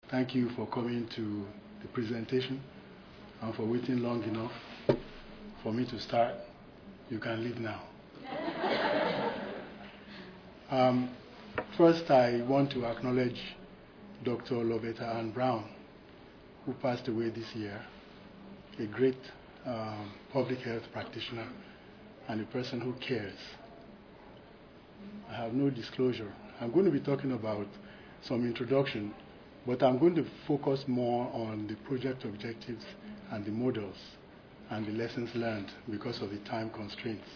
Thank you for coming to the presentation and for waiting long enough for me to start. You can leave now. First, I want to acknowledge Dr. Lovetta Ann Brown, who passed away this year, a great public health practitioner and a person who cares. I have no disclosure. I'm going to be talking about some introduction, but I'm going to focus more on the project objectives and the models and the lessons learned because of the time constraints.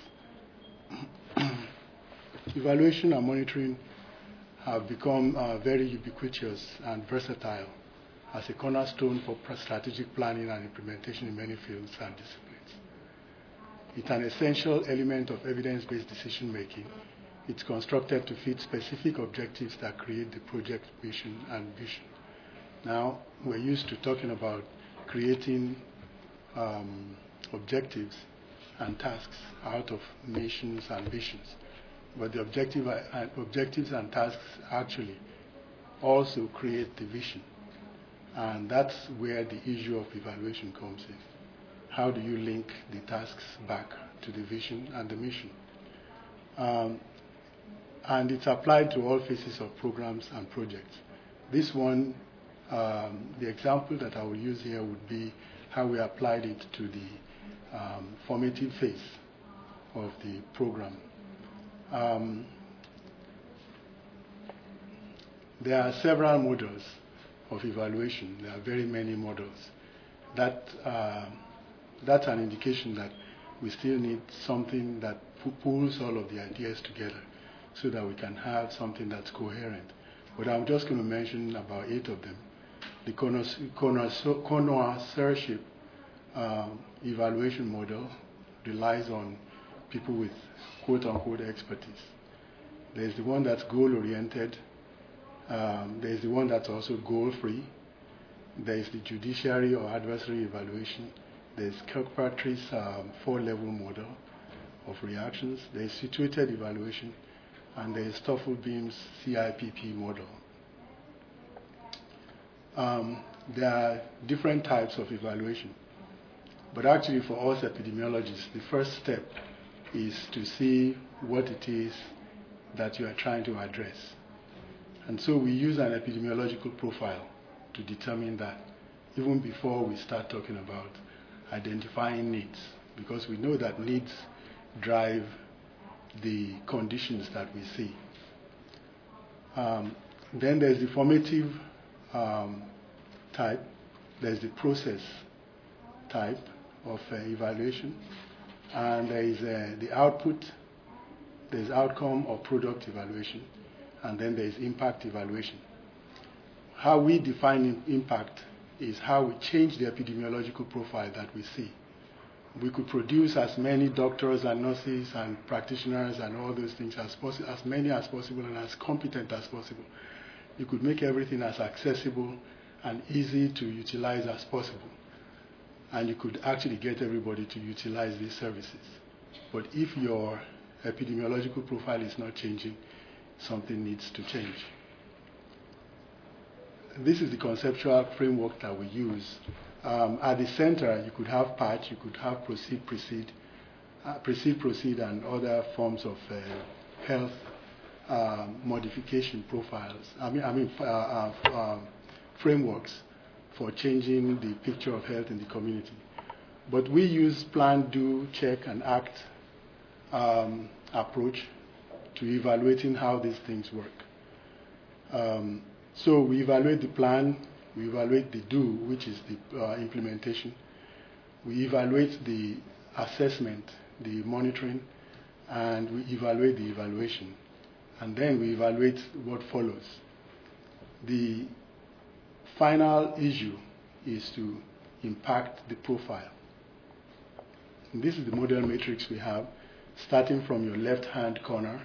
Evaluation and monitoring have become very ubiquitous and versatile as a cornerstone for strategic planning and implementation in many fields and disciplines. It's an essential element of evidence-based decision-making. It's constructed to fit specific objectives that create the project mission and vision. Now, we're used to talking about creating objectives and tasks out of missions and visions. But the objectives and tasks actually also create the vision. And that's where the issue of evaluation comes in. How do you link the tasks back to the vision and the mission? And it's applied to all phases of programs and projects. This one, the example that I will use here would be how we applied it to the formative phase of the program. There are several models of evaluation. There are very many models. That's an indication that we still need something that pulls all of the ideas together so that we can have something that's coherent. But I'm just going to mention about 8 of them. The connoisseurship evaluation model relies on people with quote-unquote expertise. There's the one that's goal-oriented. There's the one that's also goal-free. There's the judiciary or adversary evaluation. There's Kirkpatrick's 4-level model of reactions. There's situated evaluation. And there's Stoffel-Beam's CIPP model. There are different types of evaluation. But actually for us epidemiologists, the first step is to see what it is that you are trying to address. And so we use an epidemiological profile to determine that, even before we start talking about identifying needs, because we know that needs drive the conditions that we see. Then there's the formative type. There's the process type of evaluation. And there is the output, there's outcome or product evaluation, and then there's impact evaluation. How we define impact is how we change the epidemiological profile that we see. We could produce as many doctors and nurses and practitioners and all those things as many as possible and as competent as possible. You could make everything as accessible and easy to utilize as possible. And you could actually get everybody to utilize these services. But if your epidemiological profile is not changing, something needs to change. This is the conceptual framework that we use. At the center, you could have patch, you could have proceed, and other forms of health modification profiles. Frameworks for changing the picture of health in the community. But we use plan, do, check, and act approach to evaluating how these things work. So we evaluate the plan, we evaluate the do, which is the implementation. We evaluate the assessment, the monitoring, and we evaluate the evaluation. And then we evaluate what follows. The final issue is to impact the profile. And this is the model matrix we have, starting from your left-hand corner,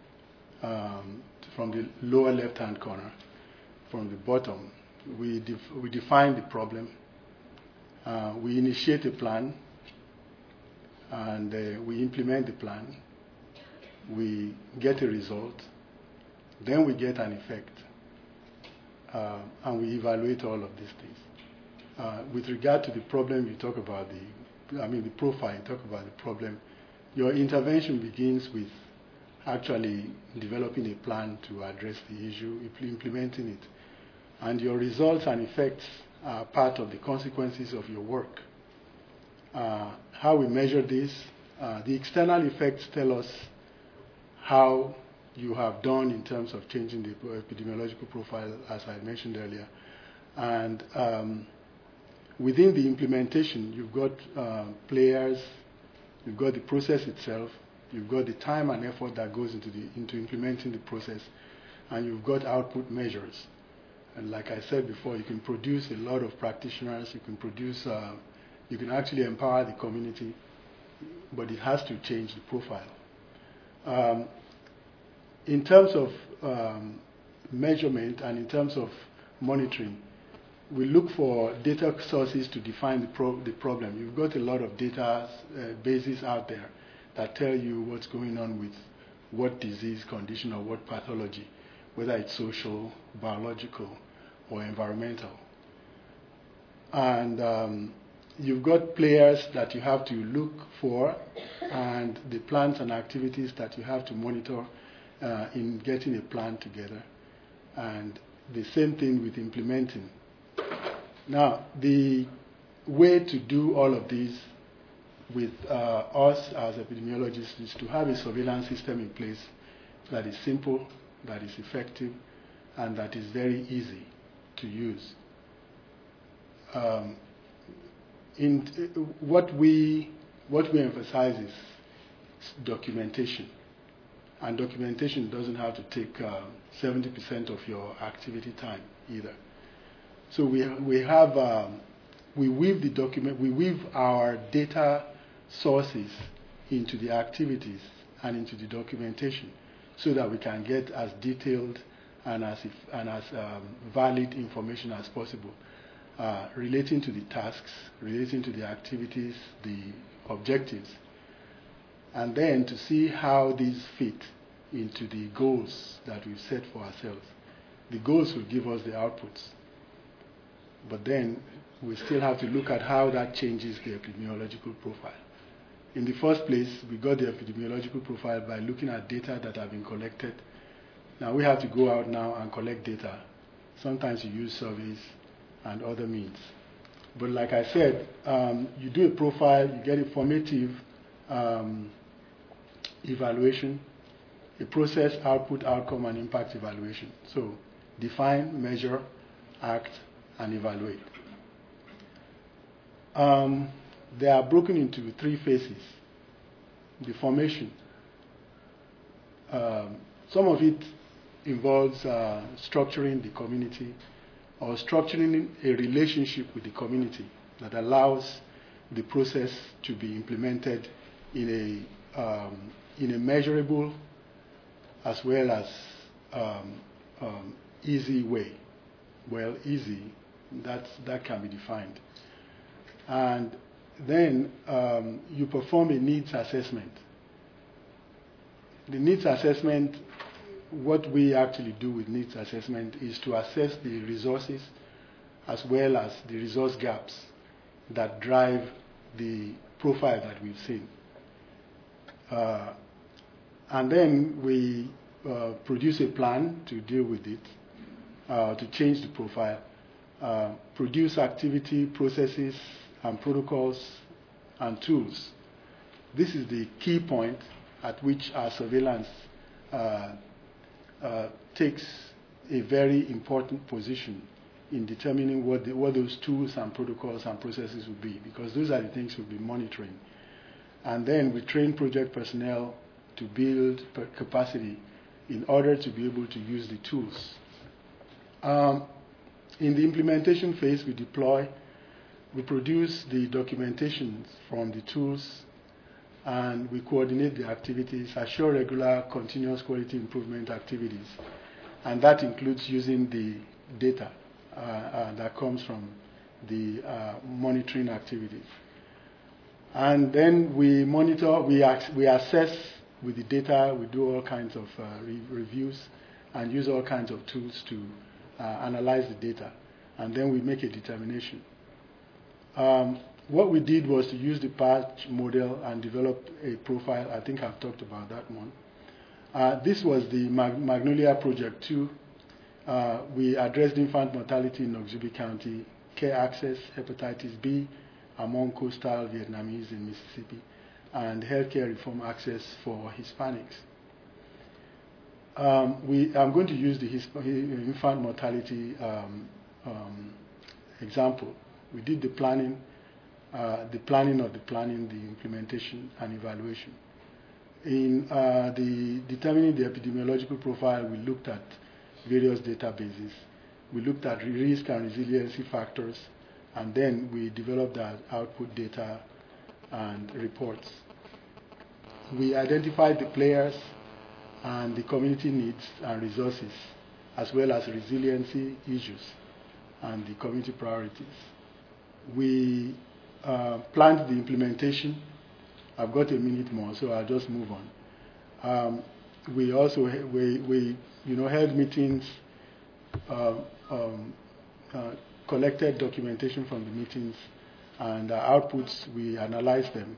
from the lower left-hand corner, from the bottom. We define the problem, we initiate a plan, and we implement the plan. We get a result, then we get an effect. and we evaluate all of these things. With regard to the problem you talk about, the profile, you talk about the problem, your intervention begins with actually developing a plan to address the issue, implementing it. And your results and effects are part of the consequences of your work. How we measure this, the external effects tell us how you have done in terms of changing the epidemiological profile, as I mentioned earlier. And within the implementation, you've got players, you've got the process itself, you've got the time and effort that goes into implementing the process, and you've got output measures. And like I said before, you can produce a lot of practitioners, you can actually empower the community, but it has to change the profile. In terms of measurement and in terms of monitoring, we look for data sources to define the problem. You've got a lot of data bases out there that tell you what's going on with what disease condition or what pathology, whether it's social, biological, or environmental. And you've got players that you have to look for and the plans and activities that you have to monitor in getting a plan together. And the same thing with implementing. Now, the way to do all of these with us as epidemiologists is to have a surveillance system in place that is simple, that is effective, and that is very easy to use. What we emphasize is documentation. And documentation doesn't have to take 70% of your activity time either. So we weave our data sources into the activities and into the documentation so that we can get as detailed and as valid information as possible relating to the tasks, relating to the activities, the objectives, and then to see how these fit into the goals that we've set for ourselves. The goals will give us the outputs, but then we still have to look at how that changes the epidemiological profile. In the first place, we got the epidemiological profile by looking at data that have been collected. Now we have to go out now and collect data. Sometimes you use surveys and other means. But like I said, you do a profile, you get a formative evaluation, a process, output, outcome, and impact evaluation. So define, measure, act, and evaluate. They are broken into 3 phases. The formation. Some of it involves structuring the community or structuring a relationship with the community that allows the process to be implemented in a measurable as well as easy way. Well, easy, that can be defined. And then you perform a needs assessment. The needs assessment, what we actually do with needs assessment is to assess the resources as well as the resource gaps that drive the profile that we've seen. And then we produce a plan to deal with it, to change the profile, produce activity, processes, and protocols and tools. This is the key point at which our surveillance takes a very important position in determining what those tools and protocols and processes will be, because those are the things we'll be monitoring. And then we train project personnel to build capacity in order to be able to use the tools. In the implementation phase, we deploy, we produce the documentation from the tools, and we coordinate the activities, assure regular continuous quality improvement activities. And that includes using the data that comes from the monitoring activities. And then we monitor, we assess with the data, we do all kinds of reviews and use all kinds of tools to analyze the data, and then we make a determination. What we did was to use the patch model and develop a profile. I think I've talked about that one. This was the Magnolia Project 2. We addressed infant mortality in Noxubee County, care access, hepatitis B among coastal Vietnamese in Mississippi, and healthcare reform access for Hispanics. I'm going to use the infant mortality example. We did the planning, the implementation, and evaluation. In determining the epidemiological profile, we looked at various databases. We looked at risk and resiliency factors, and then we developed our output data and reports. We identified the players and the community needs and resources, as well as resiliency issues and the community priorities. We planned the implementation. I've got a minute more, so I'll just move on. We also held meetings, collected documentation from the meetings, and outputs, we analyzed them.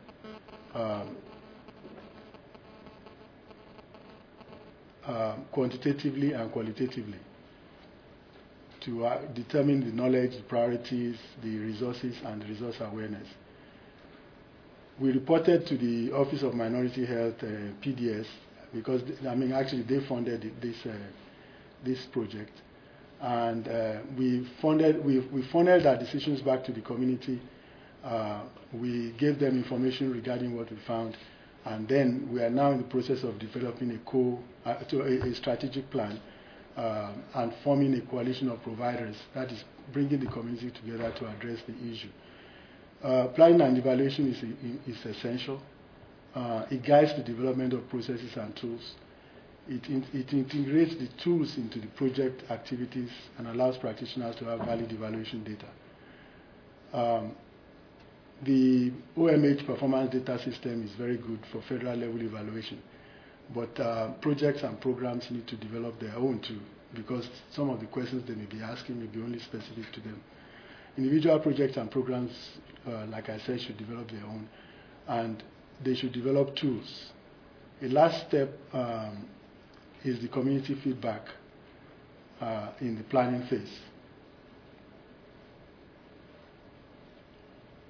Quantitatively and qualitatively to determine the knowledge, the priorities, the resources, and the resource awareness. We reported to the Office of Minority Health, PDS, because actually they funded this project, and we funneled our decisions back to the community. We gave them information regarding what we found, and then we are now in the process of developing a strategic plan and forming a coalition of providers that is bringing the community together to address the issue. Planning and evaluation is essential. It guides the development of processes and tools. It integrates the tools into the project activities and allows practitioners to have valid evaluation data. The OMH performance data system is very good for federal level evaluation, but projects and programs need to develop their own too, because some of the questions they may be asking may be only specific to them. Individual projects and programs, like I said, should develop their own, and they should develop tools. A last step is the community feedback in the planning phase.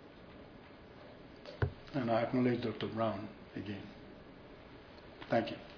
And I acknowledge Dr. Brown again. Thank you.